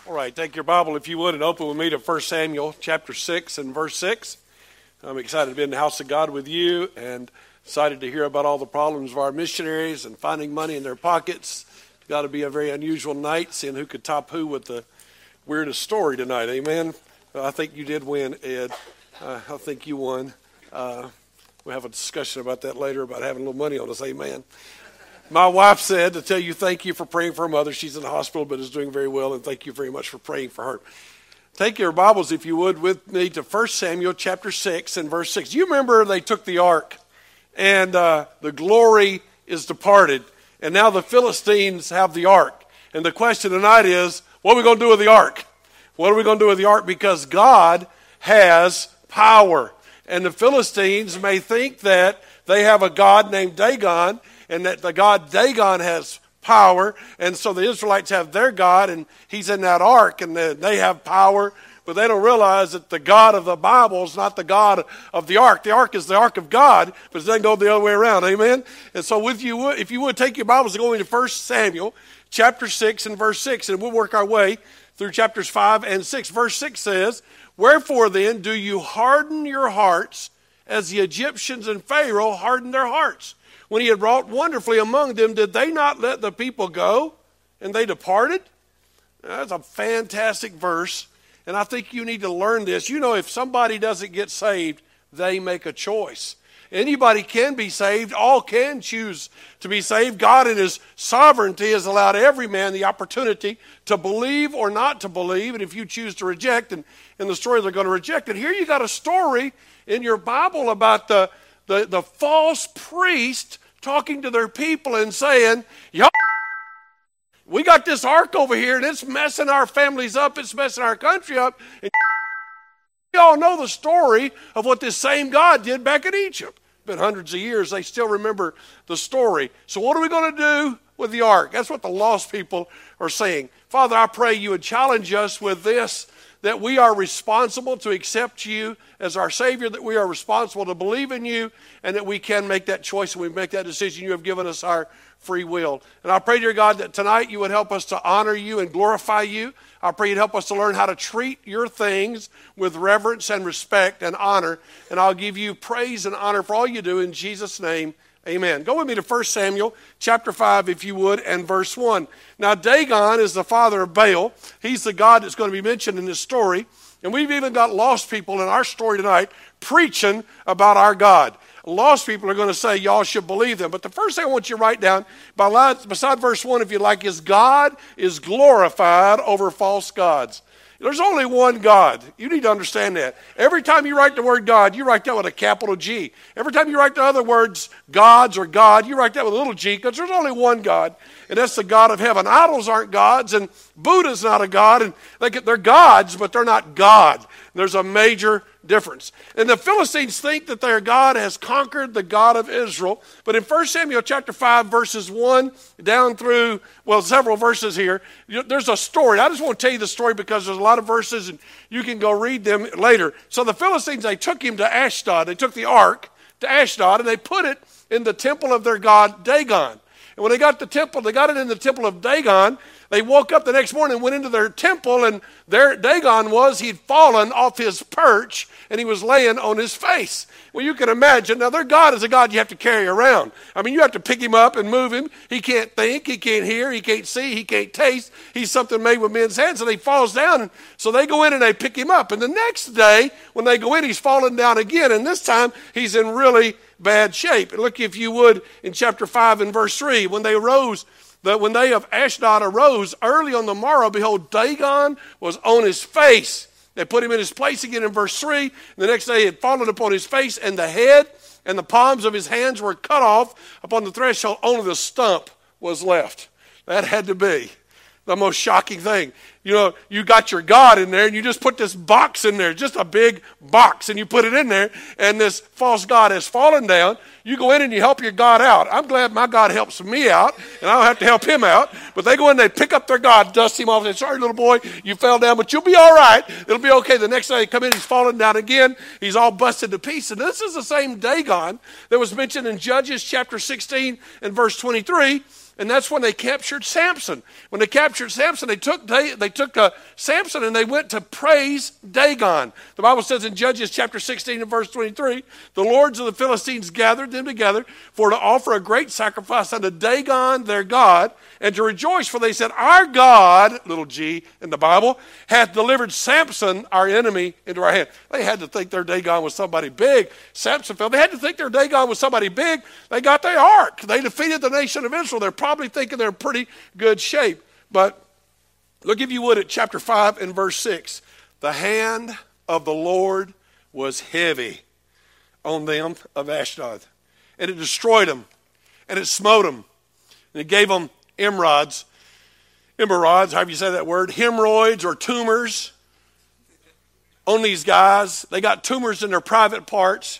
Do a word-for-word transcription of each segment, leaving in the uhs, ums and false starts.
All right, take your Bible, if you would, and open with me to First Samuel chapter six and verse six. I'm excited to be in the house of God with you and excited to hear about all the problems of our missionaries and finding money in their pockets. It's got to be a very unusual night, seeing who could top who with the weirdest story tonight. Amen? I think you did win, Ed. Uh, I think you won. Uh, we'll have a discussion about that later, about having a little money on us. Amen. My wife said to tell you thank you for praying for her mother. She's in the hospital but is doing very well, and thank you very much for praying for her. Take your Bibles, if you would, with me to First Samuel chapter six and verse six. You remember they took the ark, and uh, the glory is departed, and now the Philistines have the ark. And the question tonight is, what are we going to do with the ark? What are we going to do with the ark? Because God has power. And the Philistines may think that they have a god named Dagon, and that the god Dagon has power, and so the Israelites have their god, and he's in that ark, and they have power, but they don't realize that the God of the Bible is not the God of the ark. The ark is the ark of God, but it doesn't go the other way around, amen? And so with you, if you would, take your Bibles and go into First Samuel chapter six and verse six, and we'll work our way through chapters five and six. Verse six says, "Wherefore then do you harden your hearts as the Egyptians and Pharaoh hardened their hearts? When he had wrought wonderfully among them, did they not let the people go, and they departed?" That's a fantastic verse, and I think you need to learn this. You know, if somebody doesn't get saved, they make a choice. Anybody can be saved. All can choose to be saved. God in his sovereignty has allowed every man the opportunity to believe or not to believe, and if you choose to reject, and in the story they're going to reject it. Here you got a story in your Bible about the The, the false priest talking to their people and saying, "Y'all, we got this ark over here and it's messing our families up, it's messing our country up. And y'all know the story of what this same God did back in Egypt." Been hundreds of years, they still remember the story. So what are we going to do with the ark? That's what the lost people are saying. Father, I pray you would challenge us with this, that we are responsible to accept you as our Savior, that we are responsible to believe in you, and that we can make that choice and we make that decision. You have given us our free will. And I pray, dear God, that tonight you would help us to honor you and glorify you. I pray you'd help us to learn how to treat your things with reverence and respect and honor. And I'll give you praise and honor for all you do in Jesus' name. Amen. Go with me to First Samuel chapter five, if you would, and verse one. Now, Dagon is the father of Baal. He's the god that's going to be mentioned in this story. And we've even got lost people in our story tonight preaching about our God. Lost people are going to say, y'all should believe them. But the first thing I want you to write down, beside verse one, if you like, is God is glorified over false gods. There's only one God. You need to understand that. Every time you write the word God, you write that with a capital G. Every time you write the other words, gods or God, you write that with a little g, because there's only one God, and that's the God of heaven. Idols aren't gods, and Buddha's not a god, and they get, they're gods, but they're not God. There's a major difference. And the Philistines think that their God has conquered the God of Israel. But in First Samuel chapter five, verses one down through, well, several verses here, there's a story. I just want to tell you the story because there's a lot of verses and you can go read them later. So the Philistines, they took him to Ashdod. They took the ark to Ashdod and they put it in the temple of their god Dagon. And when they got the temple, they got it in the temple of Dagon. They woke up the next morning and went into their temple, and there Dagon was. He'd fallen off his perch, and he was laying on his face. Well, you can imagine. Now, their God is a God you have to carry around. I mean, you have to pick him up and move him. He can't think. He can't hear. He can't see. He can't taste. He's something made with men's hands, and he falls down. And so they go in and they pick him up. And the next day, when they go in, he's fallen down again, and this time he's in really bad shape. And look, if you would, in chapter five and verse three, when they rose, the, when they of Ashdod arose early on the morrow, behold, Dagon was on his face. They put him in his place again in verse three. And the next day he had fallen upon his face, and the head and the palms of his hands were cut off. Upon the threshold, only the stump was left. That had to be the most shocking thing. You know, you got your God in there, and you just put this box in there, just a big box, and you put it in there, and this false God has fallen down. You go in and you help your God out. I'm glad my God helps me out, and I don't have to help him out. But they go in, they pick up their God, dust him off, and say, "Sorry, little boy, you fell down, but you'll be all right. It'll be okay." The next day they come in, he's fallen down again. He's all busted to pieces. And this is the same Dagon that was mentioned in Judges chapter sixteen and verse twenty-three. And that's when they captured Samson. When they captured Samson, they took they, they took uh, Samson and they went to praise Dagon. The Bible says in Judges chapter sixteen and verse twenty-three, the lords of the Philistines gathered them together for to offer a great sacrifice unto Dagon their God, and to rejoice, for they said, our God, little g in the Bible, hath delivered Samson, our enemy, into our hand. They had to think their Dagon was somebody big. Samson fell. They had to think their Dagon was somebody big. They got the ark. They defeated the nation of Israel. They're probably thinking they're in pretty good shape. But look, if you would, at chapter five and verse six. The hand of the Lord was heavy on them of Ashdod, and it destroyed them, and it smote them, and it gave them emerods, emerods, however you say that word, hemorrhoids or tumors on these guys. They got tumors in their private parts.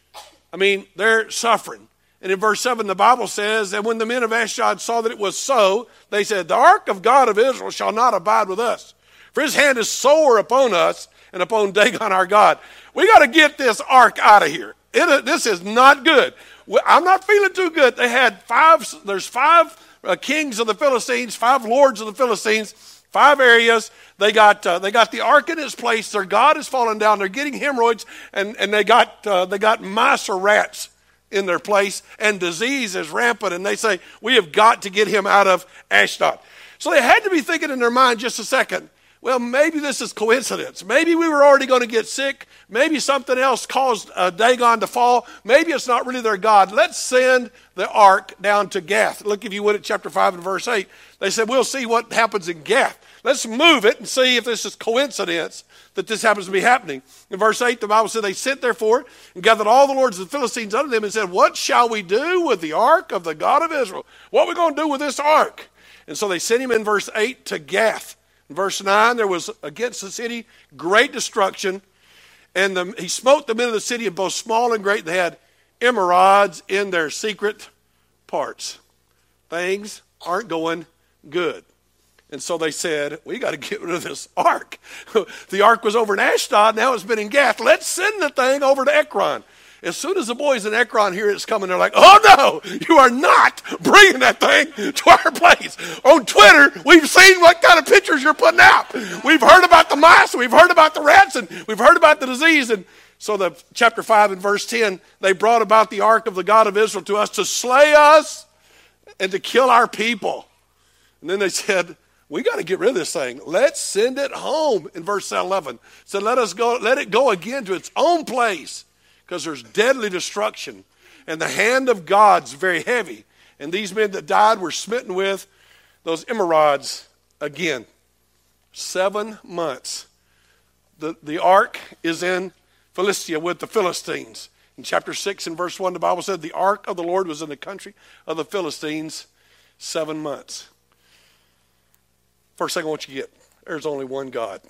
I mean, they're suffering. And in verse seven, the Bible says that when the men of Ashdod saw that it was so, they said, the ark of God of Israel shall not abide with us, for his hand is sore upon us and upon Dagon our God. We got to get this ark out of here. It, this is not good. I'm not feeling too good. They had five, there's five uh, kings of the Philistines, five lords of the Philistines, five areas. They got uh, they got the ark in its place. Their God has fallen down. They're getting hemorrhoids, and, and they got uh, they got mice or rats in their place, and disease is rampant, and they say, we have got to get him out of Ashdod. So they had to be thinking in their mind just a second, well, maybe this is coincidence. Maybe we were already going to get sick. Maybe something else caused uh, Dagon to fall. Maybe it's not really their God. Let's send the ark down to Gath. Look, if you would, at chapter five and verse eight. They said, we'll see what happens in Gath. Let's move it and see if this is coincidence that this happens to be happening. In verse eight, the Bible said, they sent therefore and gathered all the lords of the Philistines unto them and said, what shall we do with the ark of the God of Israel? What are we going to do with this ark? And so they sent him in verse eight to Gath. In verse nine, there was against the city great destruction, and the, he smote the men of the city, of both small and great. They had emerods in their secret parts. Things aren't going good. And so they said, we got to get rid of this ark. The ark was over in Ashdod, now it's been in Gath. Let's send the thing over to Ekron. As soon as the boys in Ekron hear it's coming, they're like, oh no, you are not bringing that thing to our place. On Twitter, we've seen what kind of pictures you're putting out. We've heard about the mice, we've heard about the rats, and we've heard about the disease. And so the chapter five and verse ten, they brought about the ark of the God of Israel to us to slay us and to kill our people. And then they said, we got to get rid of this thing. Let's send it home. In verse eleven, so let us go, let it go again to its own place, because there's deadly destruction, and the hand of God's very heavy. And these men that died were smitten with those emerods again. Seven months. The, the ark is in Philistia with the Philistines. In chapter six and verse one, the Bible said the ark of the Lord was in the country of the Philistines seven months. First thing I want you to get, there's only one God.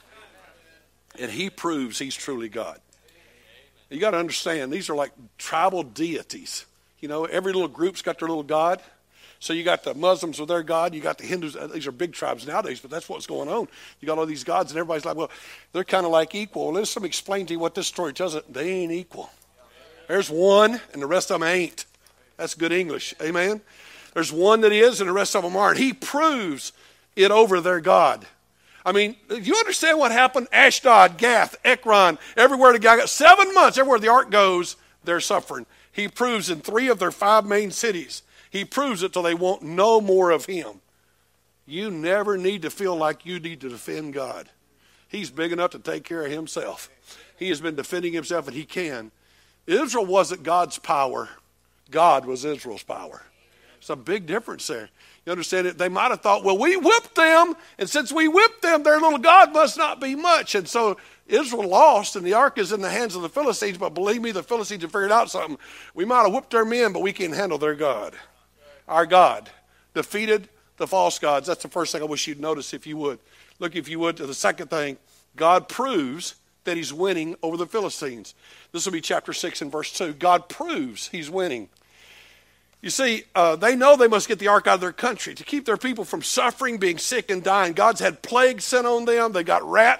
And he proves he's truly God. You got to understand, these are like tribal deities. You know, every little group's got their little God. So you got the Muslims with their God. You got the Hindus. These are big tribes nowadays, but that's what's going on. You got all these gods, and everybody's like, well, they're kind of like equal. Well, let me explain to you what this story tells us. They ain't equal. There's one, and the rest of them ain't. That's good English. Amen? There's one that is, and the rest of them aren't. He proves it over their God. I mean, you understand what happened? Ashdod, Gath, Ekron, everywhere the guy got seven months, everywhere the ark goes, they're suffering. He proves in three of their five main cities. He proves it till they want no more of him. You never need to feel like you need to defend God. He's big enough to take care of himself. He has been defending himself, and he can. Israel wasn't God's power. God was Israel's power. It's a big difference there. You understand it? They might have thought, well, we whipped them, and since we whipped them, their little God must not be much. And so Israel lost, and the ark is in the hands of the Philistines, but believe me, the Philistines have figured out something. We might have whipped their men, but we can handle their God. Our God defeated the false gods. That's the first thing I wish you'd notice, if you would. Look, if you would, to the second thing. God proves that he's winning over the Philistines. This will be chapter six and verse two. God proves he's winning. You see, uh, they know they must get the ark out of their country to keep their people from suffering, being sick, and dying. God's had plagues sent on them. They got rats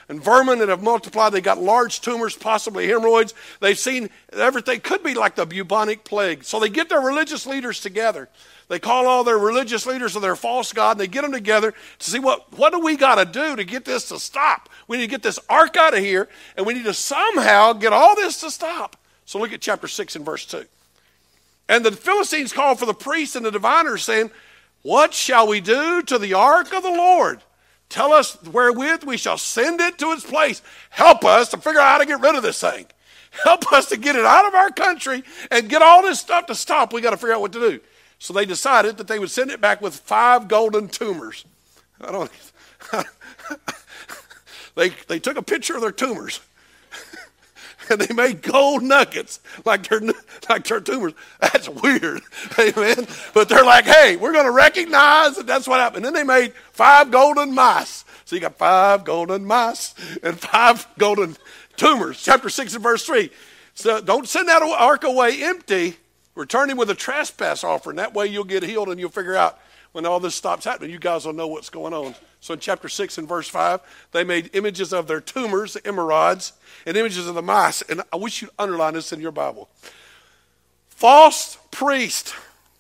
and vermin that have multiplied. They got large tumors, possibly hemorrhoids. They've seen everything. Could be like the bubonic plague. So they get their religious leaders together. They call all their religious leaders of their false god, and they get them together to see what, what do we got to do to get this to stop. We need to get this ark out of here, and we need to somehow get all this to stop. So look at chapter six and verse two. And the Philistines called for the priests and the diviners, saying, what shall we do to the ark of the Lord? Tell us wherewith we shall send it to its place. Help us to figure out how to get rid of this thing. Help us to get it out of our country and get all this stuff to stop. We got to figure out what to do. So they decided that they would send it back with five golden tumors. I don't. they they took a picture of their tumors, and they made gold nuggets like their like their tumors. That's weird, amen. But they're like, hey, we're going to recognize that that's what happened. And then they made five golden mice. So you got five golden mice and five golden tumors. Chapter six and verse three. So don't send that ark away empty. Return him with a trespass offering. That way you'll get healed and you'll figure out when all this stops happening. You guys will know what's going on. So in chapter six and verse five, they made images of their tumors, the emerods, and images of the mice. And I wish you'd underline this in your Bible. False priest,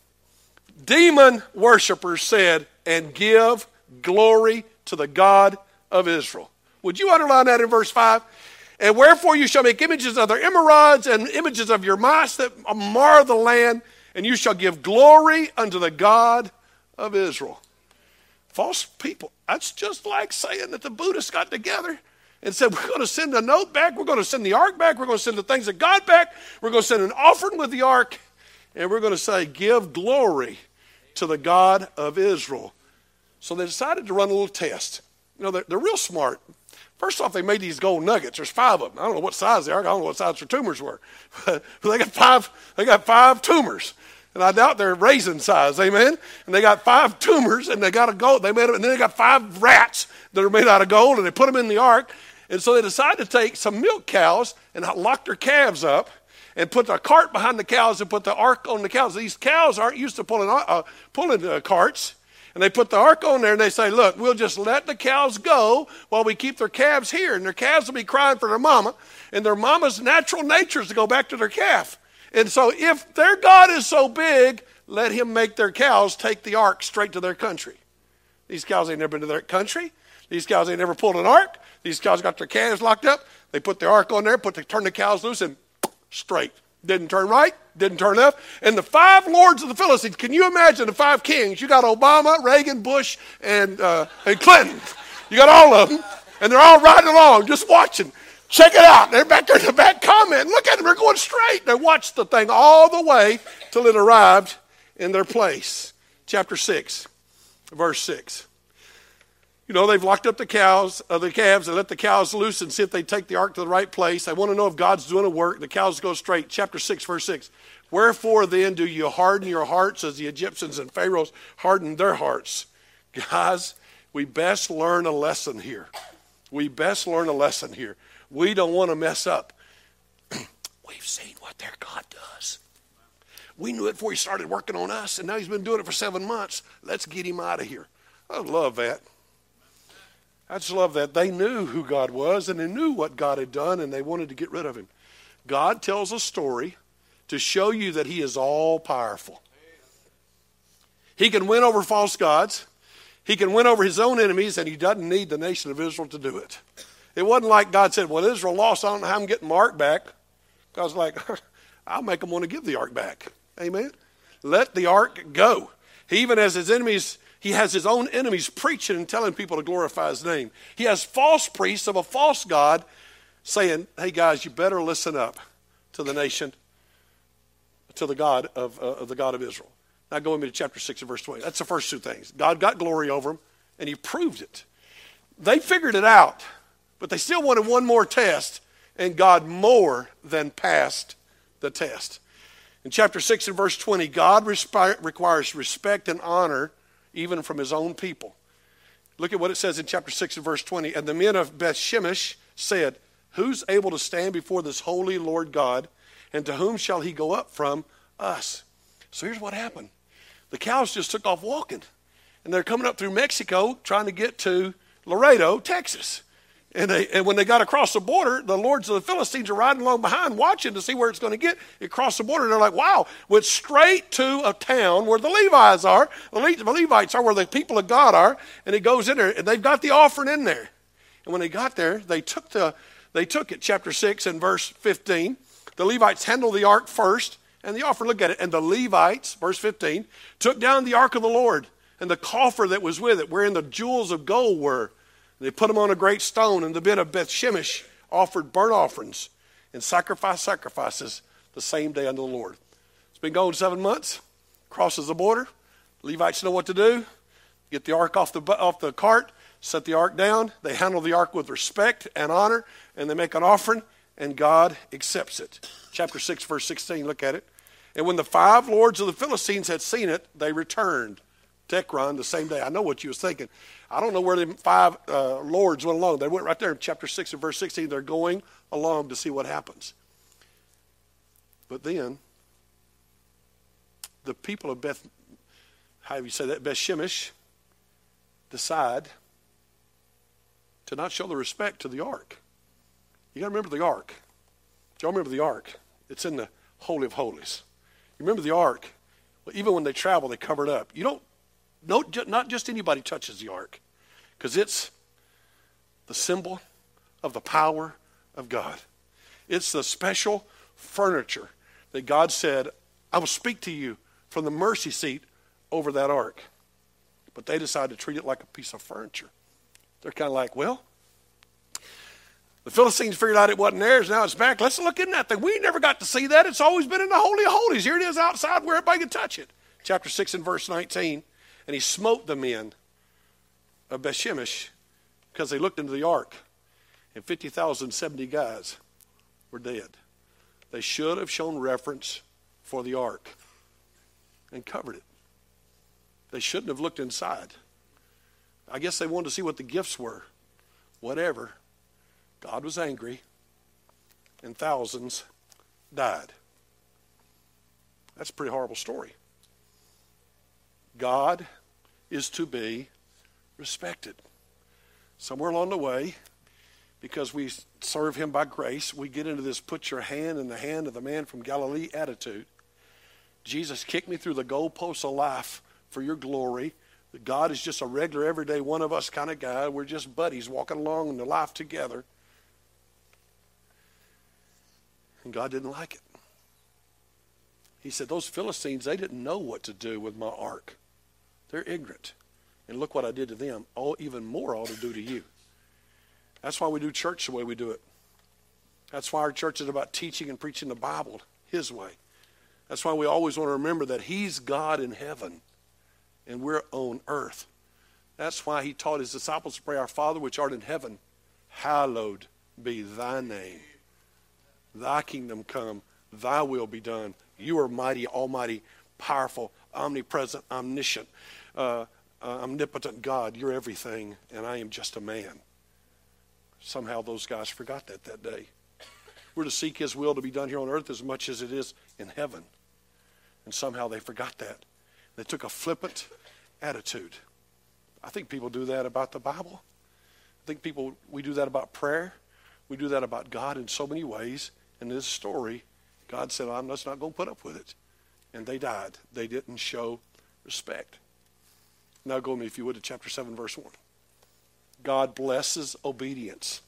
demon worshipers said, and give glory to the God of Israel. Would you underline that in verse five? And wherefore you shall make images of their emerods and images of your mice that mar the land, and you shall give glory unto the God of Israel. False people. That's just like saying that the Buddhists got together and said, we're going to send a note back, we're going to send the ark back, we're going to send the things of God back, we're going to send an offering with the ark, and we're going to say, give glory to the God of Israel. So they decided to run a little test. You know, they're, they're real smart. First off, they made these gold nuggets. There's five of them. I don't know what size they are. I don't know what size their tumors were. But they got five, they got five tumors. And I doubt they're raisin size, amen? And they got five tumors, and they got a gold. They made it, and then they got five rats that are made out of gold, and they put them in the ark. And so they decided to take some milk cows and lock their calves up and put a cart behind the cows and put the ark on the cows. These cows aren't used to pulling, uh, pulling uh, carts. And they put the ark on there, and they say, look, we'll just let the cows go while we keep their calves here. And their calves will be crying for their mama. And their mama's natural nature is to go back to their calf. And so if their God is so big, let him make their cows take the ark straight to their country. These cows ain't never been to their country. These cows ain't never pulled an ark. These cows got their calves locked up. They put the ark on there, put the, turn the cows loose, and straight. Didn't turn right, didn't turn left. And the five lords of the Philistines, can you imagine the five kings? You got Obama, Reagan, Bush, and, uh, and Clinton. You got all of them, and they're all riding along, just watching. Check it out. They're back there in the back commenting. Look at them, they're going straight. They watched the thing all the way till it arrived in their place. Chapter six, verse six. You know, they've locked up the cows, uh, the calves, and let the cows loose and see if they take the ark to the right place. They want to know if God's doing a work. The cows go straight. Chapter six, verse six. Wherefore then do you harden your hearts as the Egyptians and Pharaohs hardened their hearts? Guys, we best learn a lesson here. We best learn a lesson here. We don't want to mess up. We've seen what their God does. We knew it before he started working on us, and now he's been doing it for seven months. Let's get him out of here. I love that. I just love that. They knew who God was, and they knew what God had done, and they wanted to get rid of him. God tells a story to show you that he is all-powerful. He can win over false gods. He can win over his own enemies, and he doesn't need the nation of Israel to do it. It wasn't like God said, well, Israel lost, I don't know how I'm getting my ark back. God's like, I'll make them want to give the ark back. Amen? Let the ark go. He even has his enemies... He has his own enemies preaching and telling people to glorify his name. He has false priests of a false God saying, hey guys, you better listen up to the nation, to the God of, uh, of the God of Israel. Now go with me to chapter six and verse twenty. That's the first two things. God got glory over them, and he proved it. They figured it out, but they still wanted one more test, and God more than passed the test. In chapter six and verse twenty, God resp- requires respect and honor even from his own people. Look at what it says in chapter six and verse twenty. And the men of Beth-Shemesh said, who's able to stand before this holy Lord God, and to whom shall he go up from us? So here's what happened. The cows just took off walking, and they're coming up through Mexico trying to get to Laredo, Texas. And, they, and when they got across the border, the lords of the Philistines are riding along behind watching to see where it's going to get. It crossed the border, and they're like, wow, went straight to a town where the Levites are, the, Le- the Levites are, where the people of God are, and it goes in there, and they've got the offering in there. And when they got there, they took the they took it, chapter six and verse fifteen. The Levites handled the ark first, and the offering, look at it, and the Levites, verse fifteen, took down the ark of the Lord, and the coffer that was with it, wherein the jewels of gold were. They put them on a great stone, and the men of Beth Shemesh offered burnt offerings and sacrificed sacrifices the same day unto the Lord. It's been going seven months, crosses the border. Levites know what to do. Get the ark off the, off the cart, set the ark down. They handle the ark with respect and honor, and they make an offering, and God accepts it. Chapter six, verse sixteen, look at it. And when the five lords of the Philistines had seen it, they returned to Ekron the same day. I know what you was thinking. I don't know where the five uh, lords went along. They went right there in chapter six and verse sixteen. They're going along to see what happens. But then, the people of Beth, how do you say that, Beth Shemesh, decide to not show the respect to the ark. You got to remember the ark. Do y'all remember the ark? It's in the Holy of Holies. You remember the ark? Well, even when they travel, they cover it up. You don't, no, not just anybody touches the ark, because it's the symbol of the power of God. It's the special furniture that God said, I will speak to you from the mercy seat over that ark. But they decided to treat it like a piece of furniture. They're kind of like, well, the Philistines figured out it wasn't theirs. Now it's back. Let's look in that thing. We never got to see that. It's always been in the Holy of Holies. Here it is outside where everybody can touch it. Chapter six and verse nineteen. And he smote the men of Beth Shemesh because they looked into the ark. And fifty thousand seventy guys were dead. They should have shown reverence for the ark and covered it. They shouldn't have looked inside. I guess they wanted to see what the gifts were. Whatever. God was angry, and thousands died. That's a pretty horrible story. God is to be respected. Somewhere along the way, because we serve him by grace, we get into this put your hand in the hand of the man from Galilee attitude. Jesus kicked me through the goalposts of life for your glory. That God is just a regular, everyday, one of us kind of guy. We're just buddies walking along in the life together. And God didn't like it. He said, those Philistines, they didn't know what to do with my ark. They're ignorant. And look what I did to them. Oh, even more I ought to do to you. That's why we do church the way we do it. That's why our church is about teaching and preaching the Bible his way. That's why we always want to remember that he's God in heaven and we're on earth. That's why he taught his disciples to pray, our Father which art in heaven, hallowed be thy name. Thy kingdom come, thy will be done. You are mighty, almighty, powerful, omnipresent, omniscient, uh, uh, omnipotent God. You're everything, and I am just a man. Somehow those guys forgot that that day. We're to seek his will to be done here on earth as much as it is in heaven. And somehow they forgot that. They took a flippant attitude. I think people do that about the Bible. I think people, we do that about prayer. We do that about God in so many ways. In this story, God said, I'm just not going to put up with it. And they died. They didn't show respect. Now go with me, if you would, to chapter seven, verse one. God blesses obedience.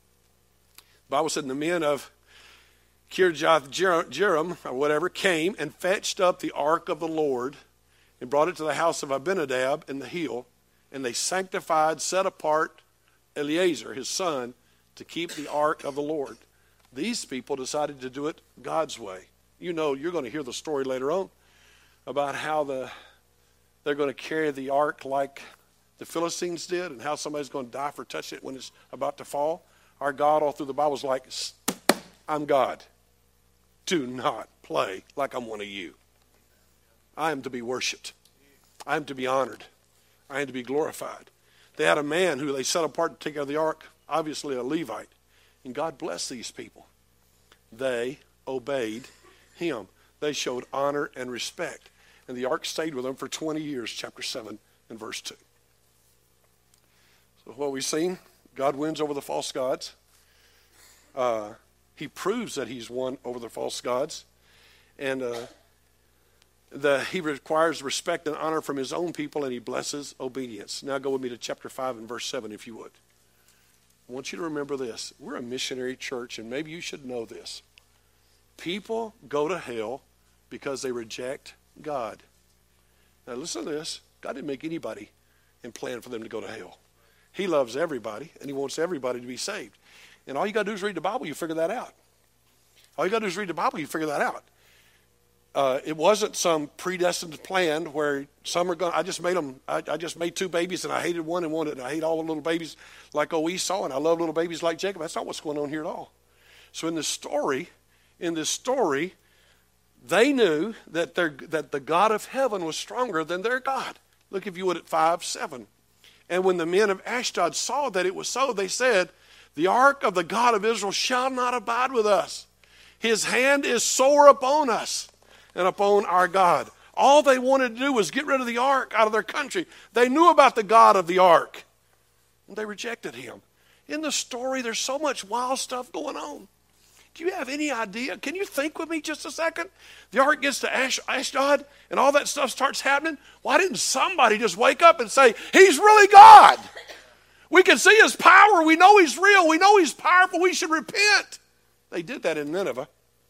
The Bible said, the men of Kirjath Jearim, or whatever, came and fetched up the ark of the Lord and brought it to the house of Abinadab in the hill. And they sanctified, set apart Eleazar, his son, to keep the ark of the Lord. These people decided to do it God's way. You know, you're going to hear the story later on about how the they're going to carry the ark like the Philistines did and how somebody's going to die for touching it when it's about to fall. Our God all through the Bible is like, I'm God. Do not play like I'm one of you. I am to be worshiped. I am to be honored. I am to be glorified. They had a man who they set apart to take care of the ark, obviously a Levite. And God blessed these people. They obeyed him. They showed honor and respect. And the ark stayed with them for twenty years, chapter seven and verse two. So what we've seen, God wins over the false gods. Uh, he proves that he's won over the false gods. And uh, the, he requires respect and honor from his own people, and he blesses obedience. Now go with me to chapter five and verse seven, if you would. I want you to remember this. We're a missionary church, and maybe you should know this. People go to hell because they reject God. Now listen to this. God didn't make anybody and plan for them to go to hell. He loves everybody, and he wants everybody to be saved. And all you got to do is read the Bible, you figure that out. All you got to do is read the Bible, you figure that out. Uh, it wasn't some predestined plan where some are going. I just made them. I, I just made two babies, and I hated one and wanted. And I hate all the little babies like old Esau, and I love little babies like Jacob. That's not what's going on here at all. So in this story, in this story, they knew that their that the God of heaven was stronger than their God. Look, if you would, at five seven. And when the men of Ashdod saw that it was so, they said, "The ark of the God of Israel shall not abide with us. His hand is sore upon us and upon our God." All they wanted to do was get rid of the ark out of their country. They knew about the God of the ark, and they rejected him. In the story, there's so much wild stuff going on. Do you have any idea? Can you think with me just a second? The ark gets to Ash- Ashdod, and all that stuff starts happening. Why didn't somebody just wake up and say, "He's really God. We can see his power. We know he's real. We know he's powerful. We should repent"? They did that in Nineveh.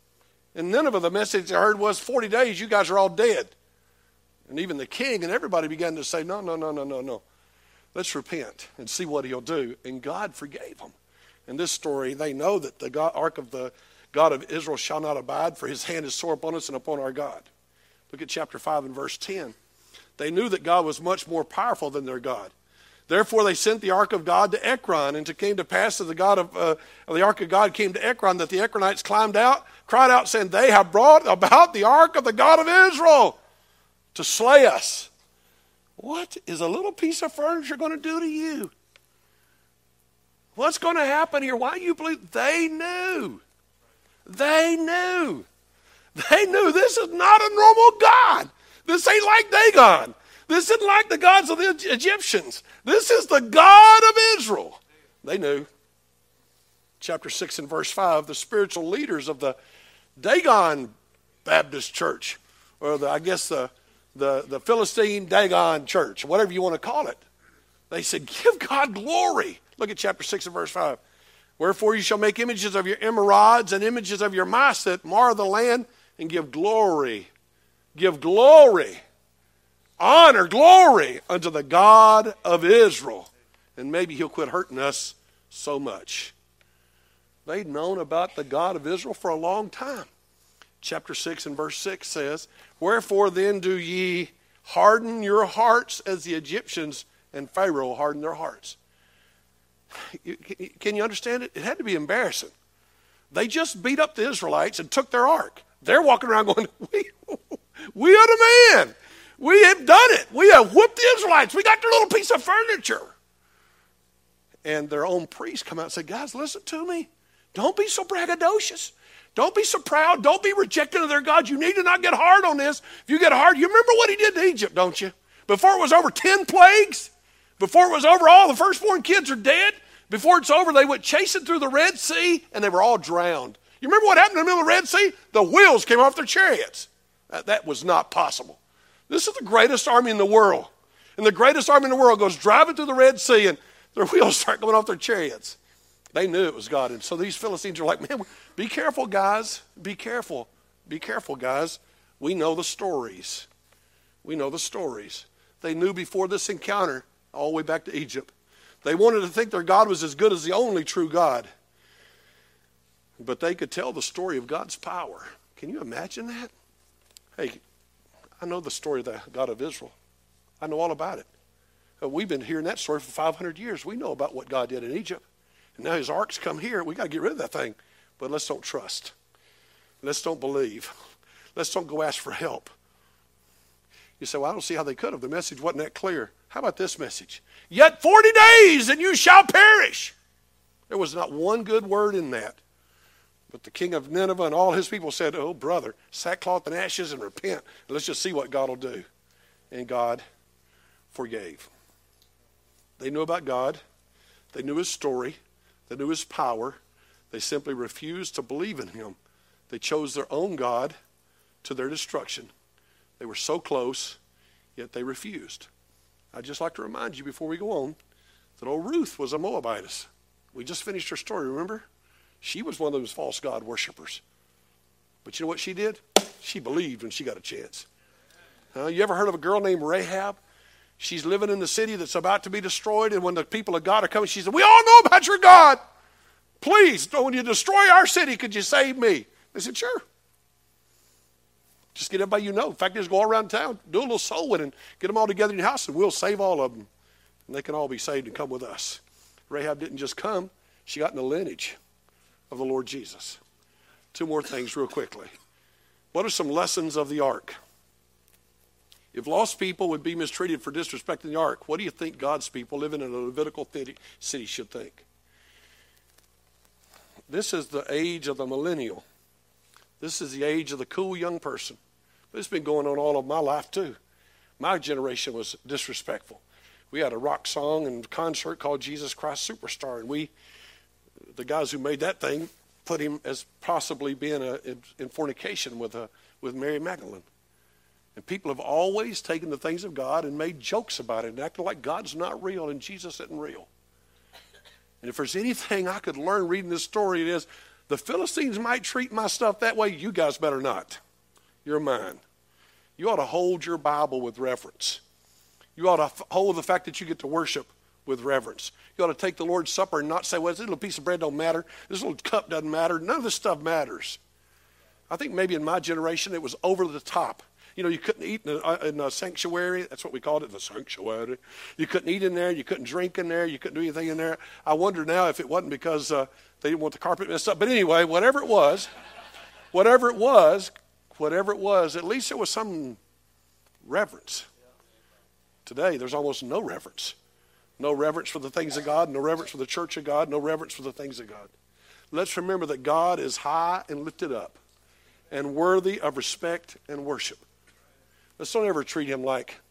In Nineveh, the message I heard was, forty days, you guys are all dead. And even the king and everybody began to say, no, no, no, no, no, no. Let's repent and see what he'll do. And God forgave them. In this story, they know that the God, ark of the God of Israel shall not abide, for his hand is sore upon us and upon our God. Look at chapter five and verse ten. They knew that God was much more powerful than their God. Therefore, they sent the ark of God to Ekron, and it came to pass that the God of uh, the ark of God came to Ekron, that the Ekronites climbed out, cried out, saying, "They have brought about the ark of the God of Israel to slay us." What is a little piece of furniture going to do to you? What's going to happen here? Why do you believe? They knew. They knew. They knew this is not a normal God. This ain't like Dagon. This isn't like the gods of the Egyptians. This is the God of Israel. They knew. Chapter six and verse five, the spiritual leaders of the Dagon Baptist Church, or the, I guess the, the, the Philistine Dagon Church, whatever you want to call it, they said, "Give God glory." Look at chapter six and verse five. "Wherefore you shall make images of your emerods and images of your mice that mar the land, and give glory." Give glory. Honor, glory unto the God of Israel. And maybe he'll quit hurting us so much. They'd known about the God of Israel for a long time. Chapter six and verse six says, "Wherefore then do ye harden your hearts as the Egyptians and Pharaoh hardened their hearts." Can you understand it? It had to be embarrassing. They just beat up the Israelites and took their ark. They're walking around going, we, we are the man. We have done it. We have whooped the Israelites. We got their little piece of furniture. And their own priests come out and say, "Guys, listen to me. Don't be so braggadocious. Don't be so proud. Don't be rejecting of their God. You need to not get hard on this. If you get hard, you remember what he did to Egypt, don't you? Before it was over ten plagues, before it was over, all the firstborn kids are dead. Before it's over, they went chasing through the Red Sea, and they were all drowned. You remember what happened in the middle of the Red Sea? The wheels came off their chariots. That, that was not possible. This is the greatest army in the world. And the greatest army in the world goes driving through the Red Sea, and their wheels start going off their chariots. They knew it was God. And so these Philistines are like, "Man, be careful, guys. Be careful. Be careful, guys. We know the stories. We know the stories." They knew before this encounter, all the way back to Egypt. They wanted to think their God was as good as the only true God. But they could tell the story of God's power. Can you imagine that? Hey, I know the story of the God of Israel. I know all about it. We've been hearing that story for five hundred years. We know about what God did in Egypt. And now his ark's come here. We got to get rid of that thing. But let's don't trust. Let's don't believe. Let's don't go ask for help. You say, "Well, I don't see how they could have. The message wasn't that clear." How about this message? "Yet forty days and you shall perish." There was not one good word in that. But the king of Nineveh and all his people said, "Oh, brother, sackcloth and ashes and repent. And let's just see what God will do." And God forgave. They knew about God. They knew his story. They knew his power. They simply refused to believe in him. They chose their own God to their destruction. They were so close, yet they refused. I'd just like to remind you before we go on that old Ruth was a Moabitess. We just finished her story, remember? She was one of those false god worshipers. But you know what she did? She believed when she got a chance. Uh, you ever heard of a girl named Rahab? She's living in the city that's about to be destroyed, and when the people of God are coming, she said, we all know about your God. Please, when you destroy our city, could you save me? They said, sure. Just get everybody you know. In fact, just go all around town, do a little soul winning, get them all together in your house, and we'll save all of them. And they can all be saved and come with us. Rahab didn't just come. She got in the lineage of the Lord Jesus. Two more things real quickly. What are some lessons of the ark? If lost people would be mistreated for disrespecting the ark, what do you think God's people living in a Levitical city should think? This is the age of the millennial. This is the age of the cool young person. It's been going on all of my life too. My generation was disrespectful. We had a rock song and concert called Jesus Christ Superstar, and we, the guys who made that thing, put him as possibly being a, in, in fornication with a, with Mary Magdalene. And people have always taken the things of God and made jokes about it and acted like God's not real and Jesus isn't real. And if there's anything I could learn reading this story, it is the Philistines might treat my stuff that way. You guys better not. You're mine. You ought to hold your Bible with reverence. You ought to hold the fact that you get to worship with reverence. You ought to take the Lord's Supper and not say, well, this little piece of bread don't matter. This little cup doesn't matter. None of this stuff matters. I think maybe in my generation it was over the top. You know, you couldn't eat in a, in a sanctuary. That's what we called it, the sanctuary. You couldn't eat in there. You couldn't drink in there. You couldn't do anything in there. I wonder now if it wasn't because uh, they didn't want the carpet messed up. But anyway, whatever it was, whatever it was, whatever it was, at least there was some reverence. Today, there's almost no reverence. No reverence for the things of God, no reverence for the church of God, no reverence for the things of God. Let's remember that God is high and lifted up and worthy of respect and worship. Let's don't ever treat him like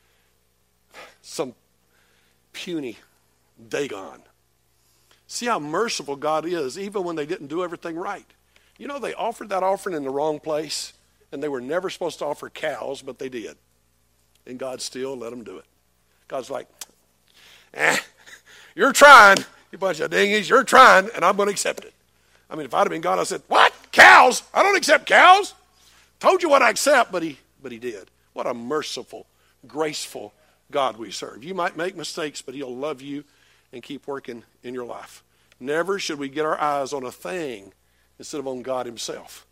some puny Dagon. See how merciful God is, even when they didn't do everything right. You know, they offered that offering in the wrong place, and they were never supposed to offer cows, but they did. And God still let them do it. God's like, eh, you're trying, you bunch of dingies, you're trying, and I'm going to accept it. I mean, if I'd have been God, I said, what? Cows? I don't accept cows. Told you what I accept, but he, but he did. What a merciful, graceful God we serve. You might make mistakes, but he'll love you and keep working in your life. Never should we get our eyes on a thing instead of on God himself.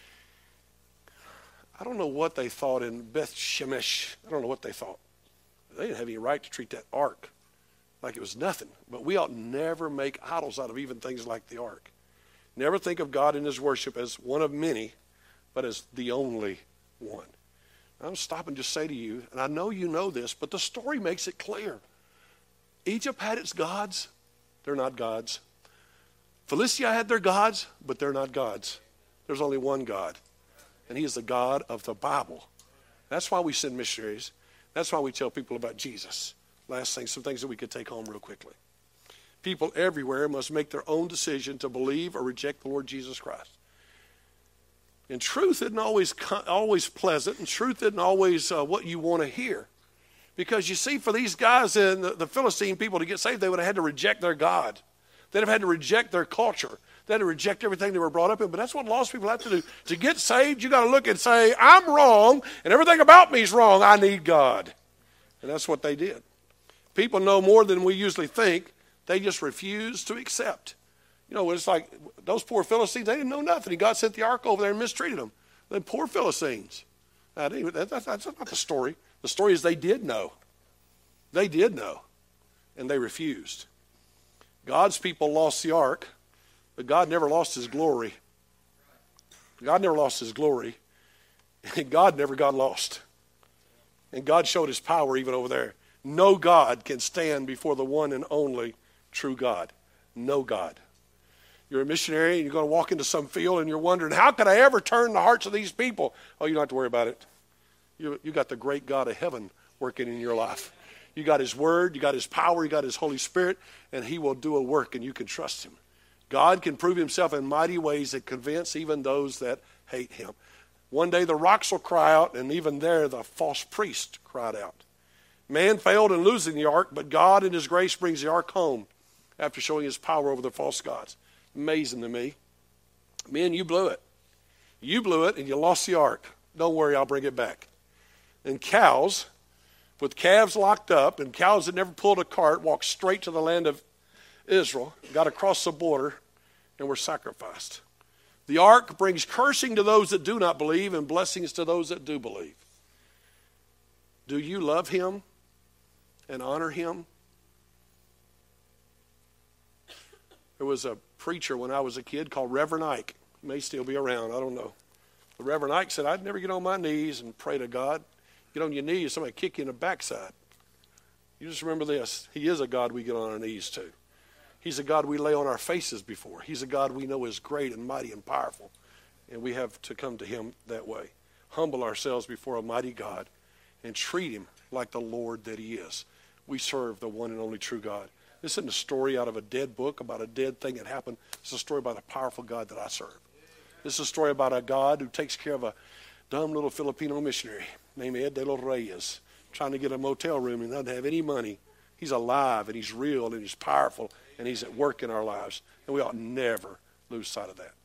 I don't know what they thought in Beth Shemesh. I don't know what they thought. They didn't have any right to treat that ark like it was nothing. But we ought never make idols out of even things like the ark. Never think of God in his worship as one of many, but as the only one. I'll stop and just say to you, and I know you know this, but the story makes it clear. Egypt had its gods. They're not gods. Philistia had their gods, but they're not gods. There's only one God, and he is the God of the Bible. That's why we send missionaries. That's why we tell people about Jesus. Last thing, some things that we could take home real quickly. People everywhere must make their own decision to believe or reject the Lord Jesus Christ. And truth isn't always always pleasant, and truth isn't always uh, what you want to hear. Because you see, for these guys in the, the Philistine people to get saved, they would have had to reject their God. They'd have had to reject their culture. They had to reject everything they were brought up in. But that's what lost people have to do. To get saved, you got to look and say, I'm wrong, and everything about me is wrong. I need God. And that's what they did. People know more than we usually think. They just refuse to accept. You know, it's like those poor Philistines, they didn't know nothing. God sent the ark over there and mistreated them. The poor Philistines. Now, that, that, that's not the story. The story is they did know. They did know. And they refused. God's people lost the ark, but God never lost his glory. God never lost his glory. And God never got lost. And God showed his power even over there. No God can stand before the one and only true God. No God. You're a missionary and you're going to walk into some field and you're wondering, how could I ever turn the hearts of these people? Oh, you don't have to worry about it. You, you got the great God of heaven working in your life. You got his word, you got his power, you got his Holy Spirit, and he will do a work, and you can trust him. God can prove himself in mighty ways that convince even those that hate him. One day the rocks will cry out, and even there the false priest cried out. Man failed in losing the ark, but God in his grace brings the ark home after showing his power over the false gods. Amazing to me. Men, you blew it. You blew it, and you lost the ark. Don't worry, I'll bring it back. And cows, with calves locked up, and cows that never pulled a cart, walked straight to the land of Israel, got across the border, and were sacrificed. The ark brings cursing to those that do not believe and blessings to those that do believe. Do you love him and honor him? There was a preacher when I was a kid called Reverend Ike. He may still be around, I don't know. But Reverend Ike said, I'd never get on my knees and pray to God. Get on your knees, somebody kick you in the backside. You just remember this. He is a God we get on our knees to. He's a God we lay on our faces before. He's a God we know is great and mighty and powerful. And we have to come to him that way. Humble ourselves before a mighty God and treat him like the Lord that he is. We serve the one and only true God. This isn't a story out of a dead book about a dead thing that happened. It's a story about a powerful God that I serve. This is a story about a God who takes care of a dumb little Filipino missionary named Ed de los Reyes, trying to get a motel room and doesn't have any money. He's alive and he's real and he's powerful and he's at work in our lives. And we ought never lose sight of that.